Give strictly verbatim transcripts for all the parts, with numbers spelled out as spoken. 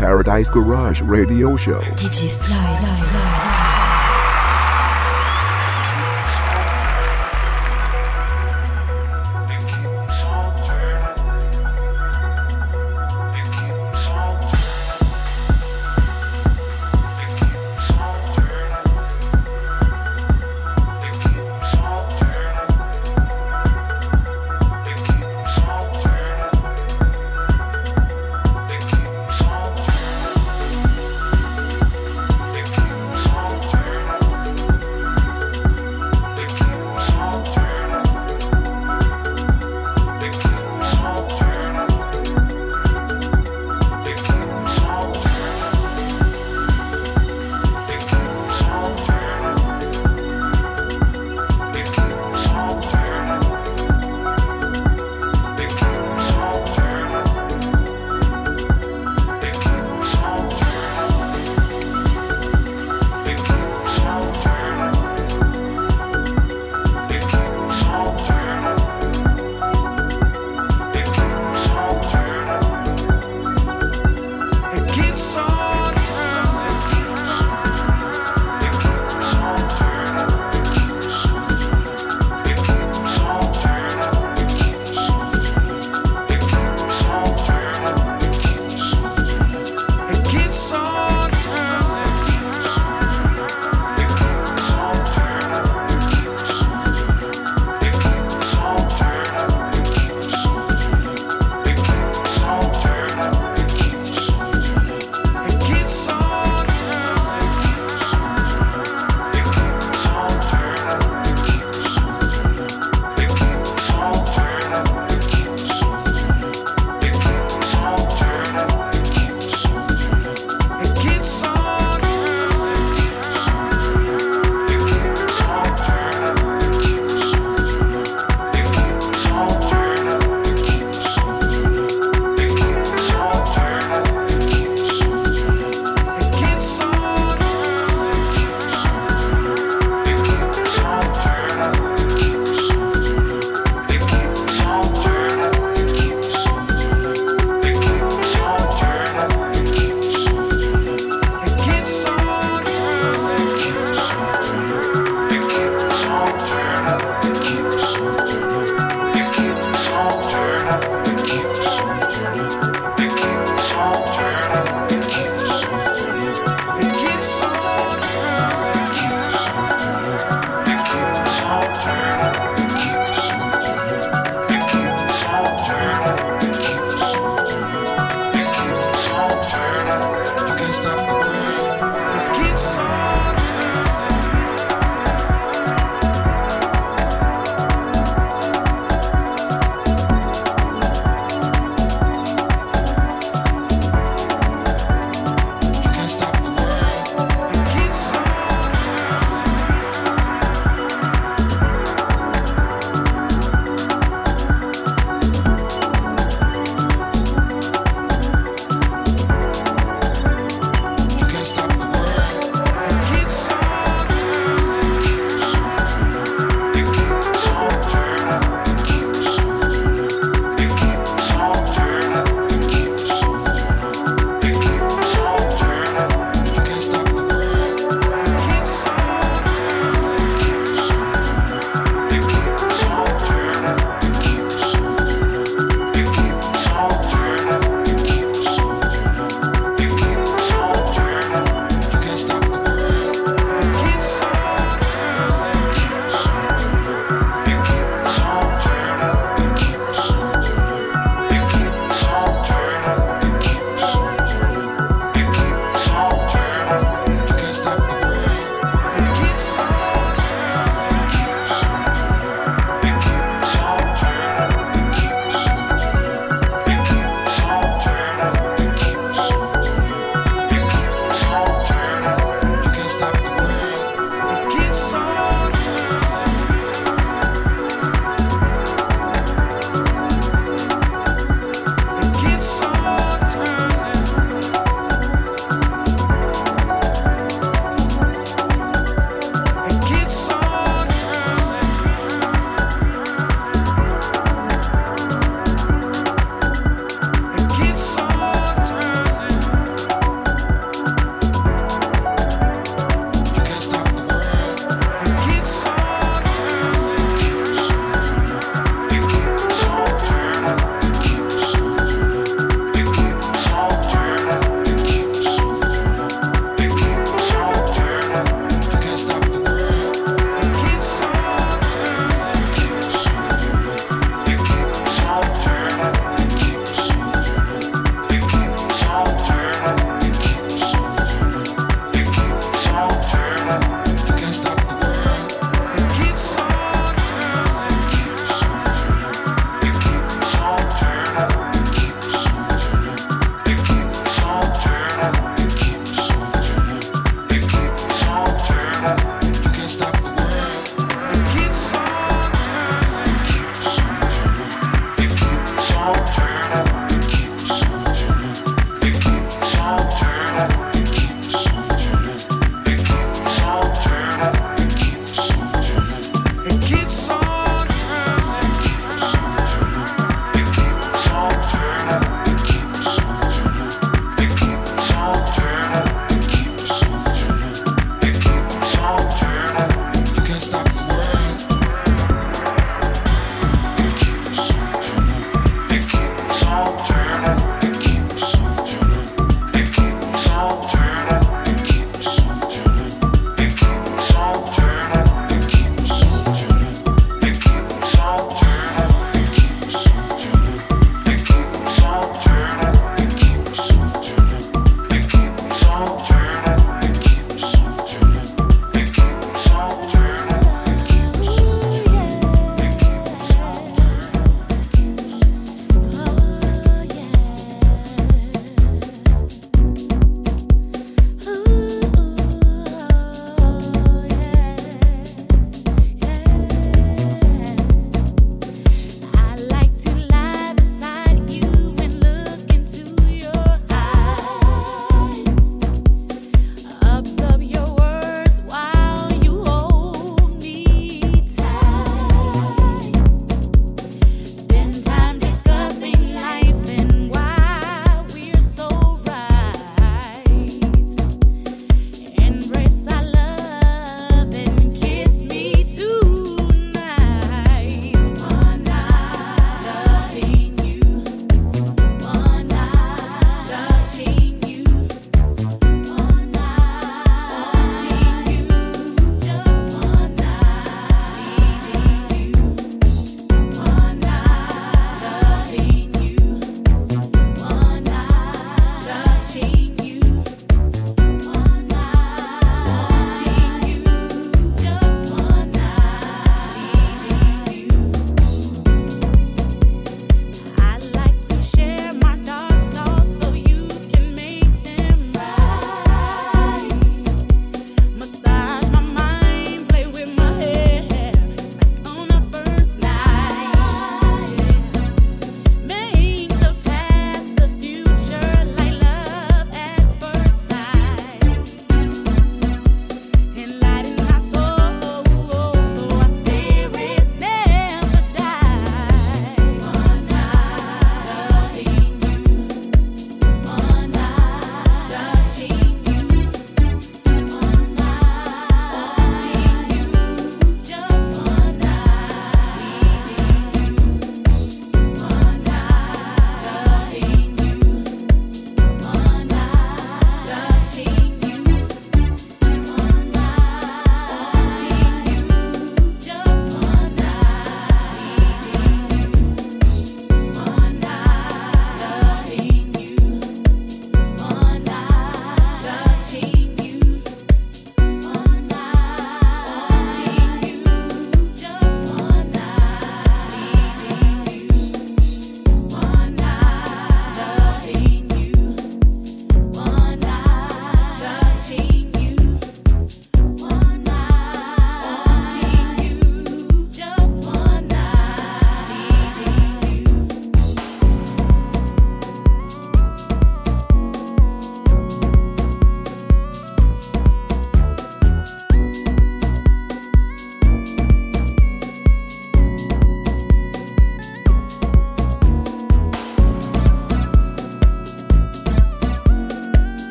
Paradise Garage Radio Show. D J Fly, Fly, Fly.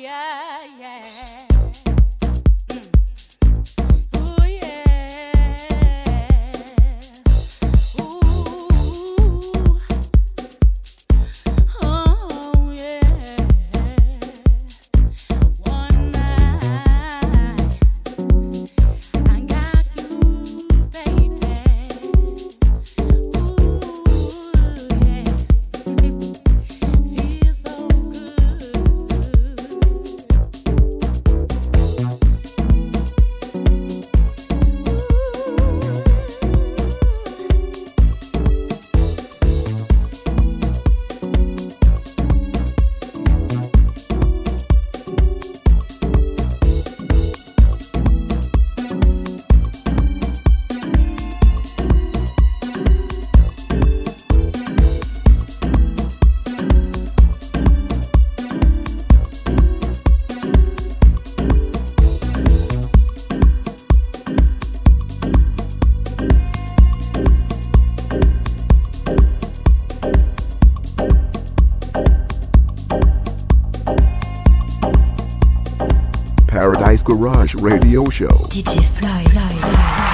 Paradise Garage Radio Show. D J Fly, Fly, Fly.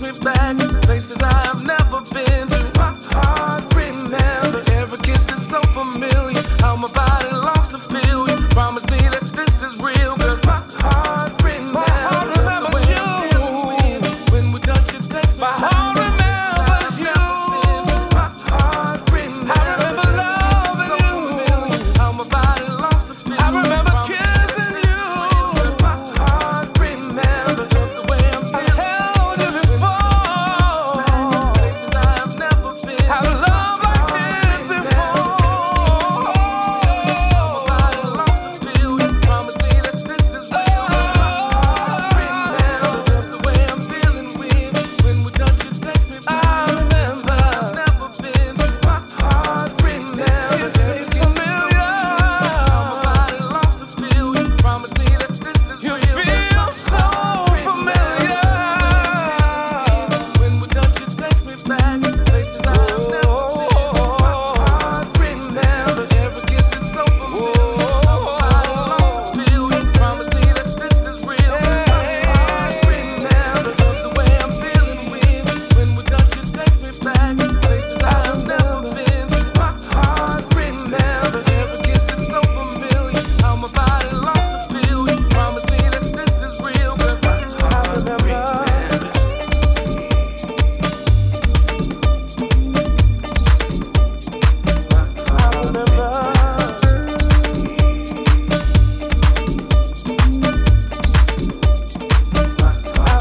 me back to places I have never been to. My heart remembers every kiss is so familiar. How my body longs to feel you. Promise me that this is real, 'cause my heart remembers, my heart remembers the way you. I'm feeling with you. When we touch it, takes me my back. Heart remembers you. My heart remembers. I remember loving so you. Familiar. How my body longs to feel you. I remember kissing you. 'Cause my heart remembers the way I'm feeling. I held you before. Places I have never been. Have love like this before. How my body longs to feel you. Promise me that this is real. 'Cause my heart remembers the way I'm feeling with you. When we touch it, takes me back. I remember. I've never been. My heart remembers. It's familiar. How my body longs to feel you. Promise me that this is real. You feel so familiar. When we touch it, takes me back to places I have never been. My heart remembers every kiss is so familiar. How my body longs to feel you. Promise me that this is real. 'Cause my heart remembers the way I'm feeling with you. When we touch it, takes me back to places I have never been. My heart remembers every kiss is so familiar. How my body longs to feel you. Promise me that this is real. 'Cause my heart remembers. My heart remembers. My heart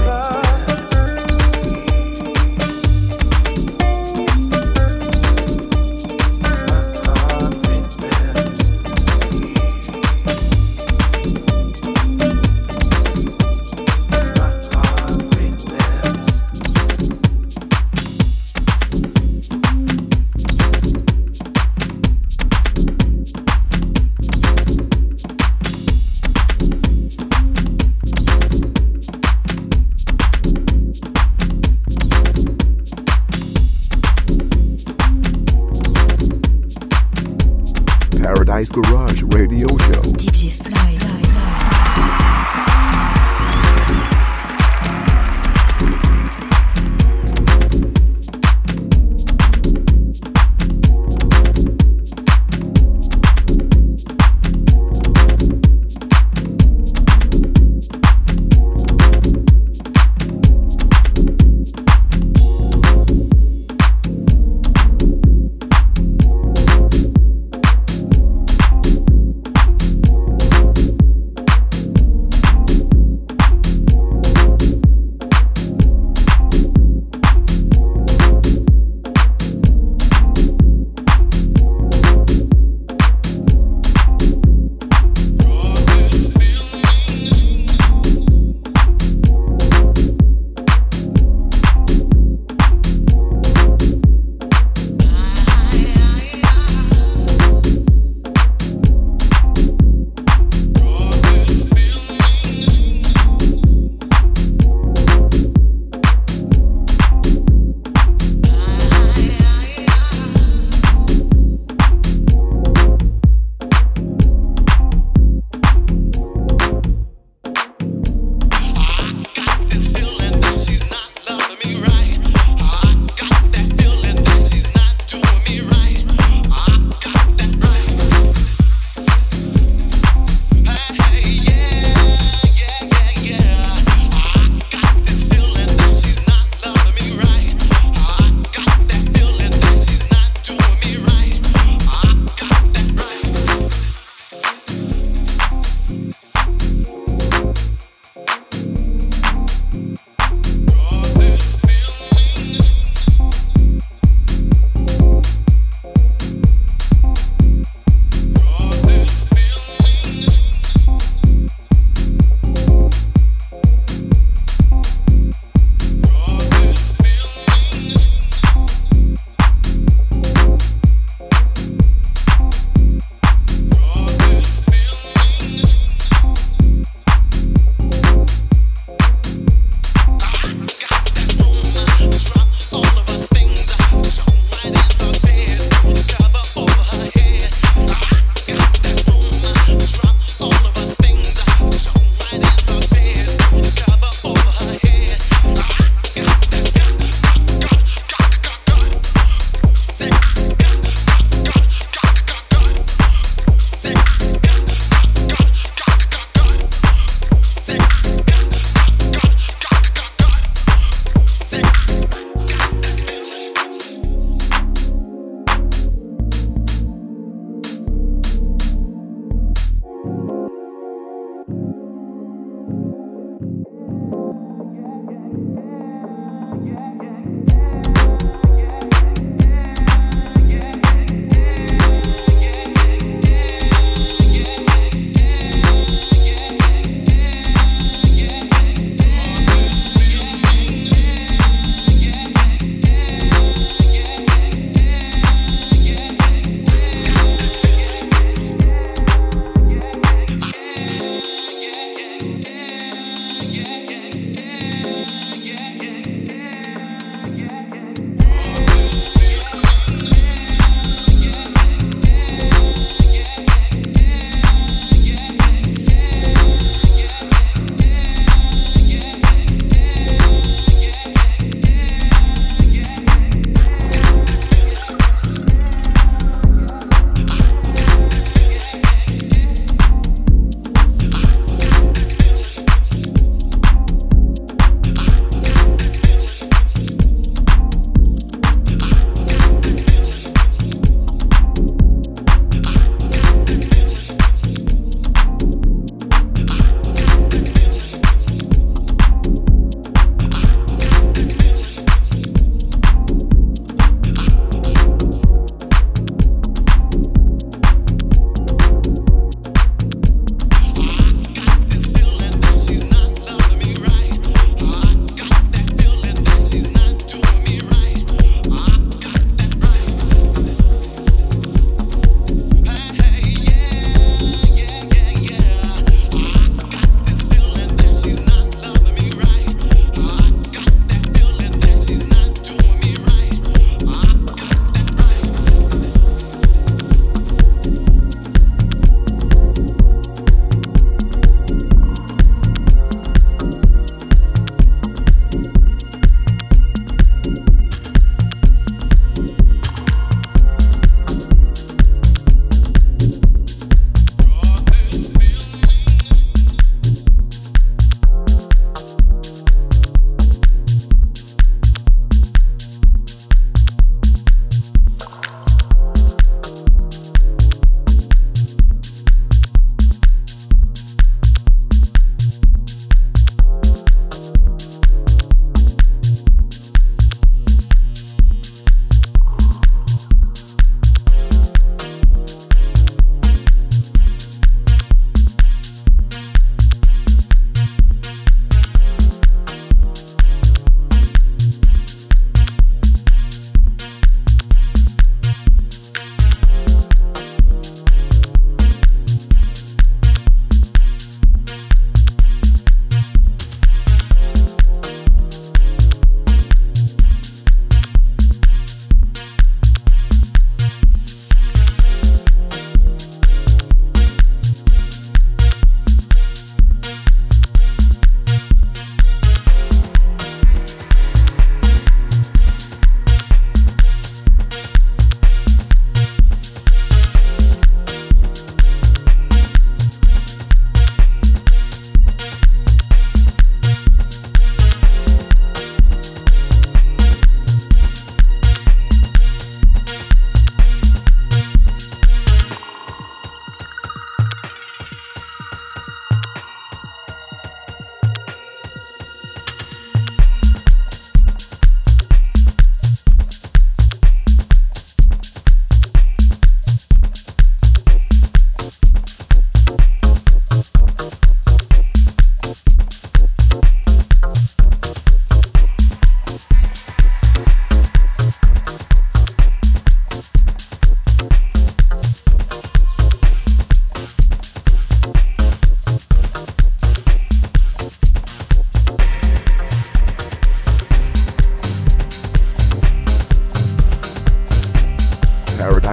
Paradise Garage Radio Show. D J Fly.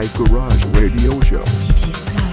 Paradise Garage Radio Show. D J Fly.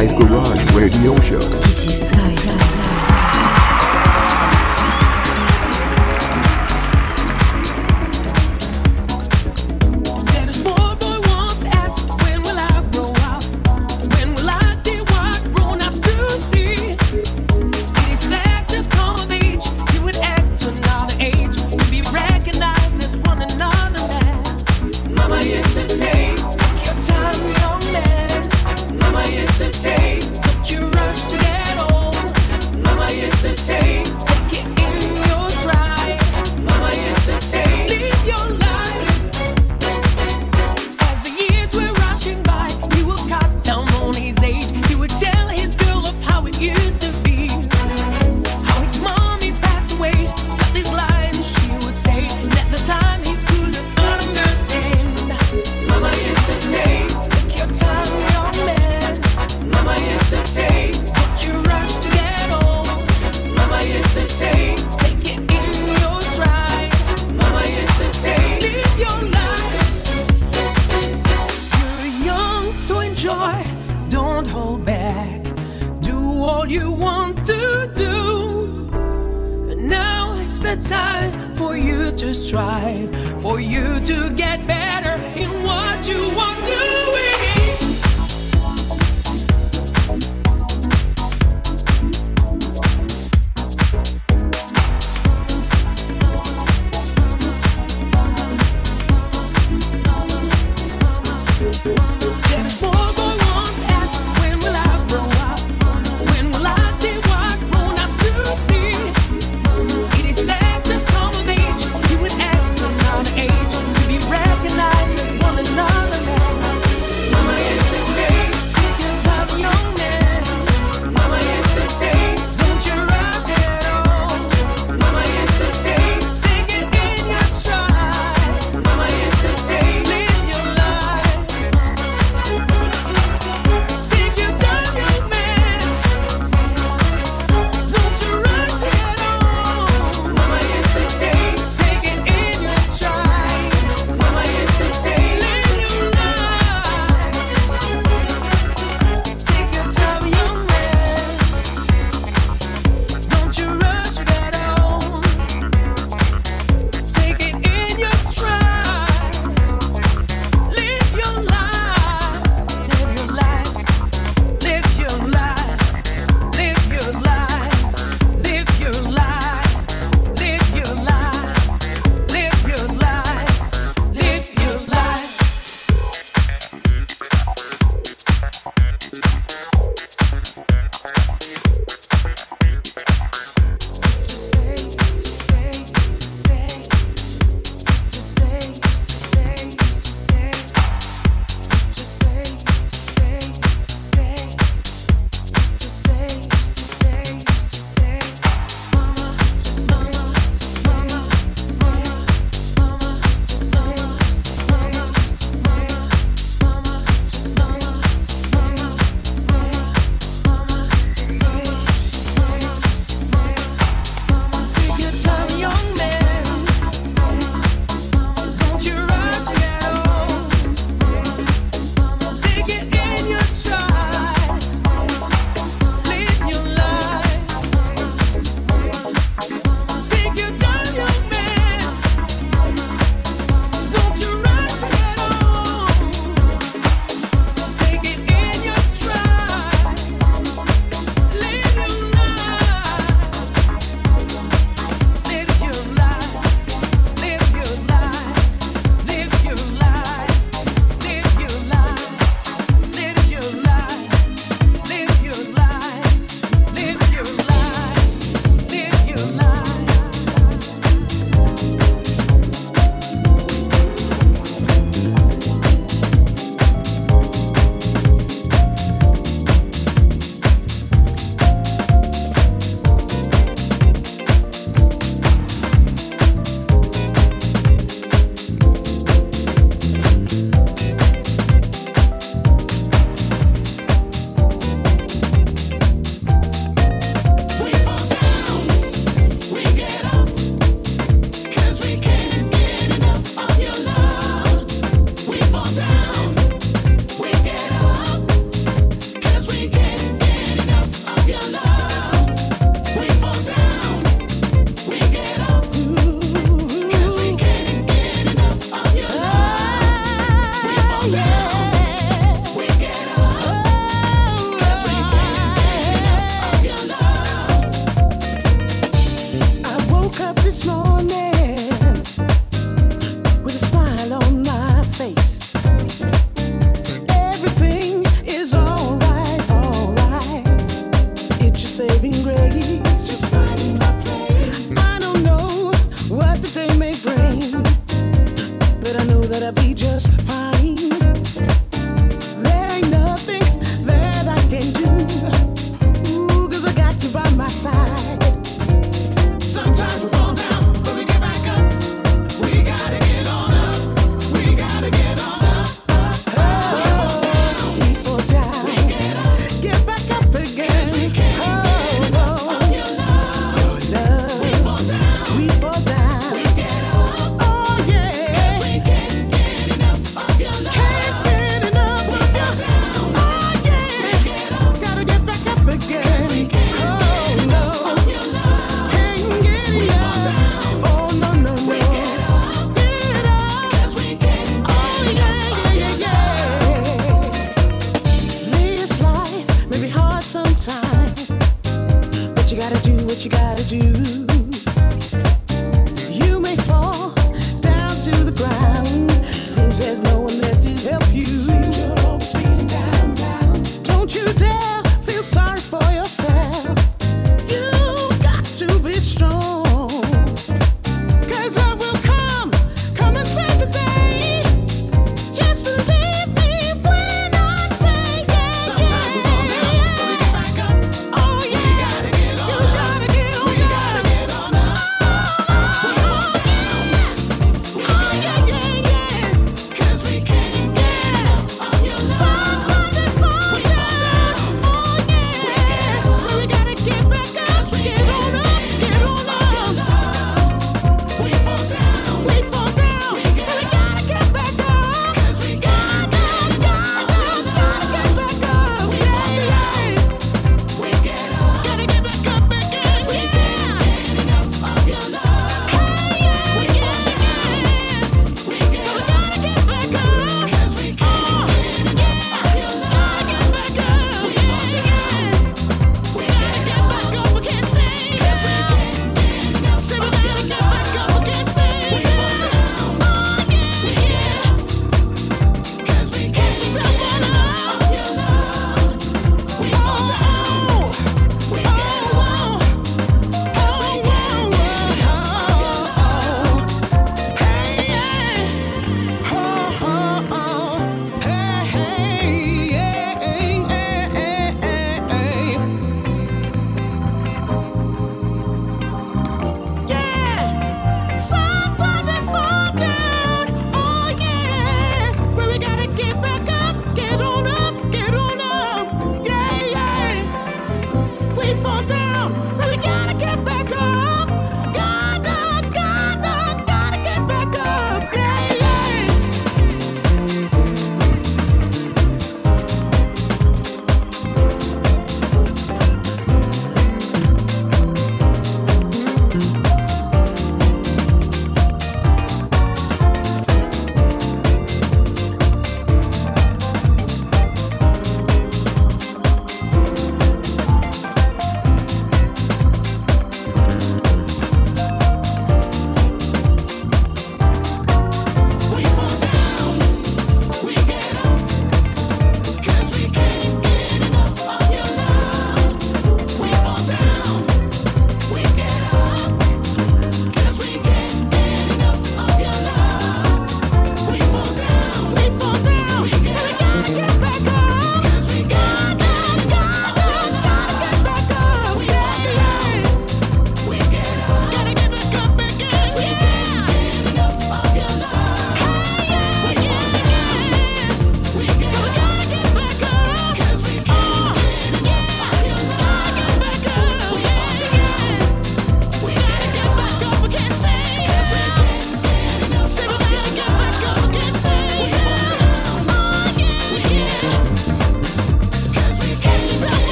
Fly's Garage Radio Show. D J Fly, Fly, Fly. It is sad to come of age, you would act another age, to be recognized as one.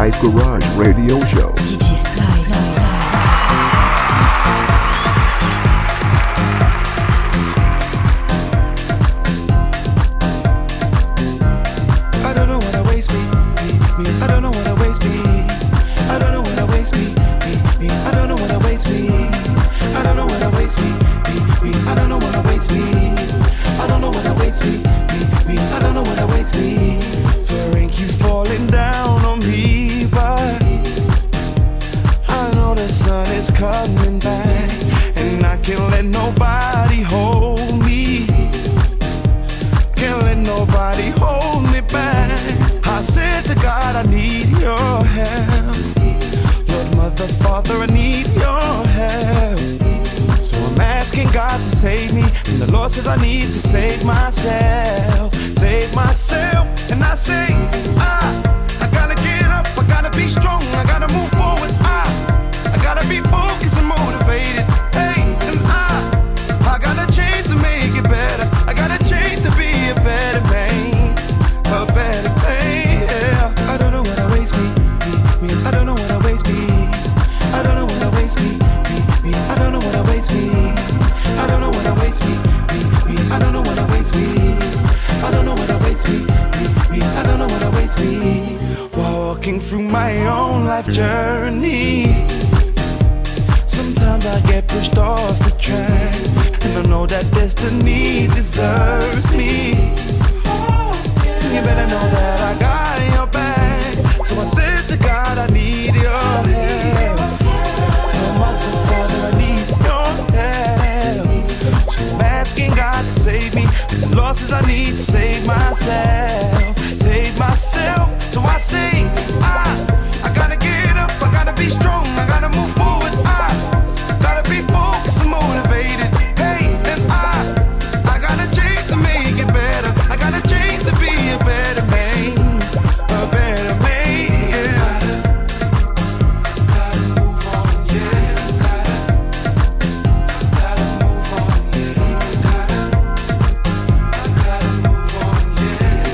Sly's Garage Radio Show. D J Fly. I don't know what I waste me, me, me. I don't know what I waste me. I don't know what I waste me, me, me. I don't know what I waste me. I don't know what I waste me, me, me. I don't know what I waste me. I don't know what I waste me, me, me. I don't know what I waste me. The rain keeps falling down on me, but I know the sun is coming back, and I can't let nobody hold me. Can't let nobody hold me back. I said to God, I need your help. Lord, Mother, Father, I need your help. So I'm asking God to save me, and the Lord says I need to save myself. Save myself, and I say, ah, I gotta get up, I gotta be strong, I gotta move forward, ah, I gotta be focused and motivated, hey, and I, I gotta change to make it better, I gotta change to be a better man, a better man, yeah. I don't know what I waste me, me, me, I don't know what I waste me, I don't know what I waste me, me, me, I don't know what I waste me, I don't know what I waste me, me, me, I don't know what I waste me, I don't know what I waste me, me, me, I don't know what I waste me. While walking through my own life journey, sometimes I get pushed off the track, and I know that destiny deserves me. You better know that I got your back, so I said to God, I need your help. Oh, Mother, Father, I need your help. So I'm asking God to save me. The Lord says I need to save myself, save myself. So I say, ah, I gotta get up, I gotta be strong, I gotta move forward, ah, I gotta be focused and motivated, hey, and I, I gotta change to make it better, I gotta change to be a better man, a better man, yeah. Gotta, gotta move on, yeah, gotta, gotta move on, yeah, gotta, I gotta move on, yeah.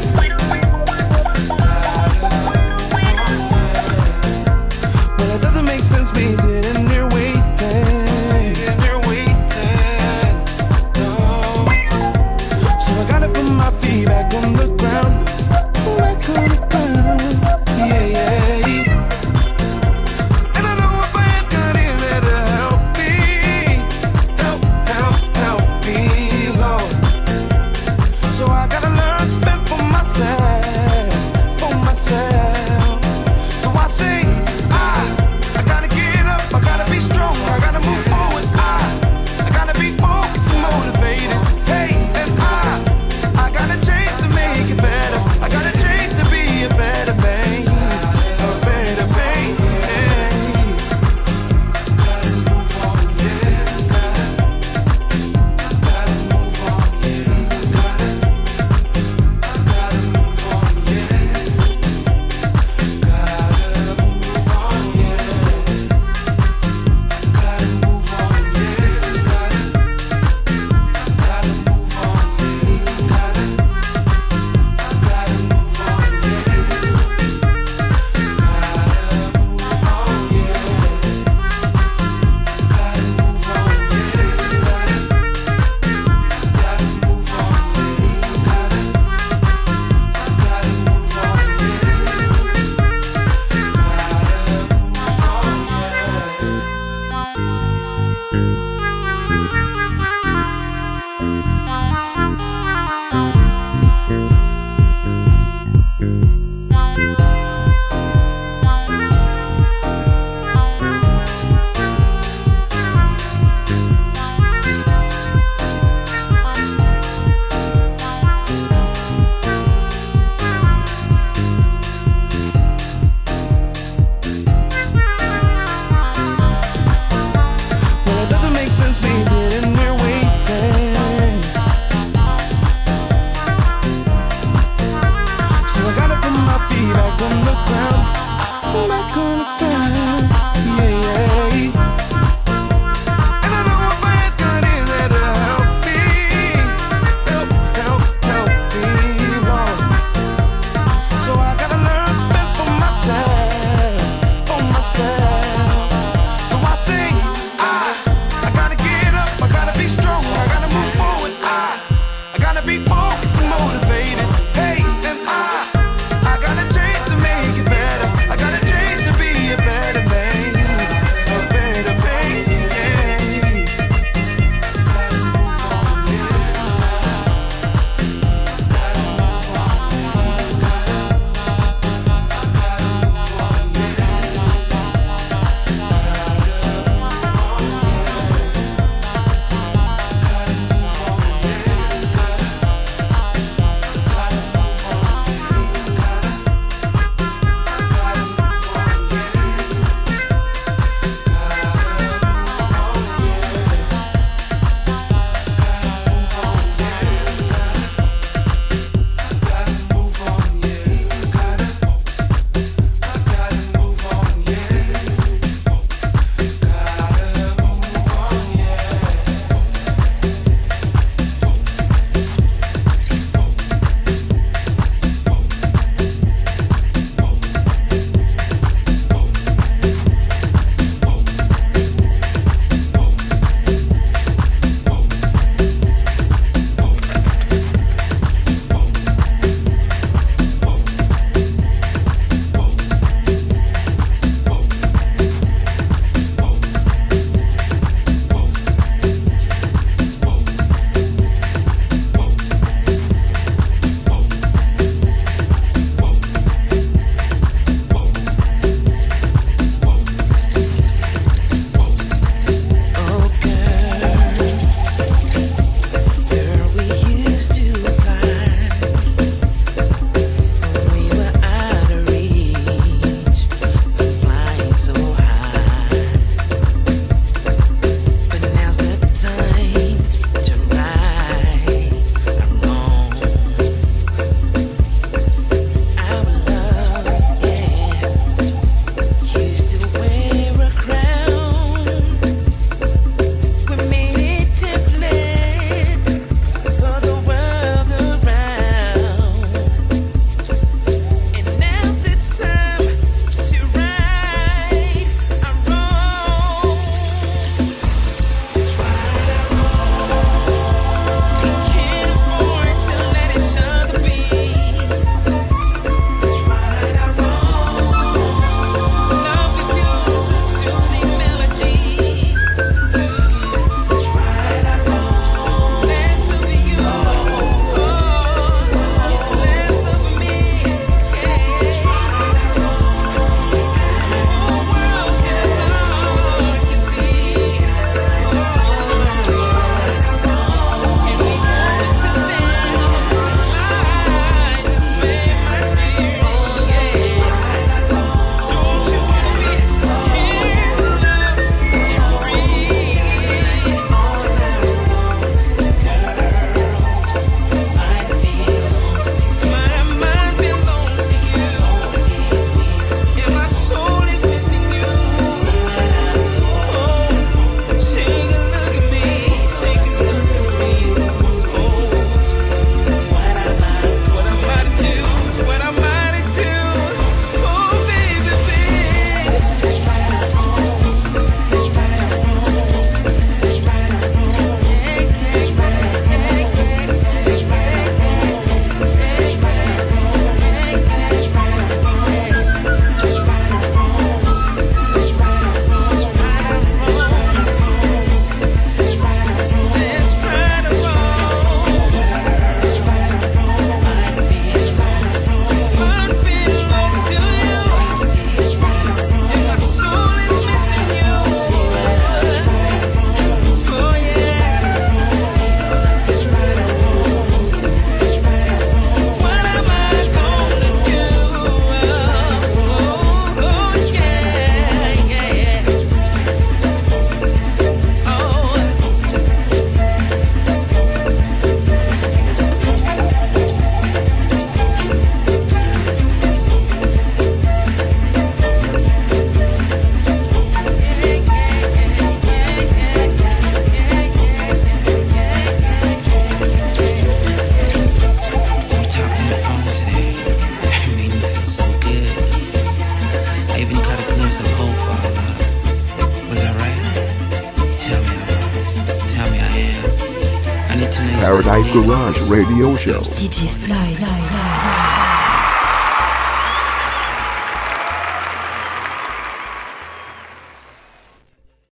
Paradise Garage Radio Show. D J Fly.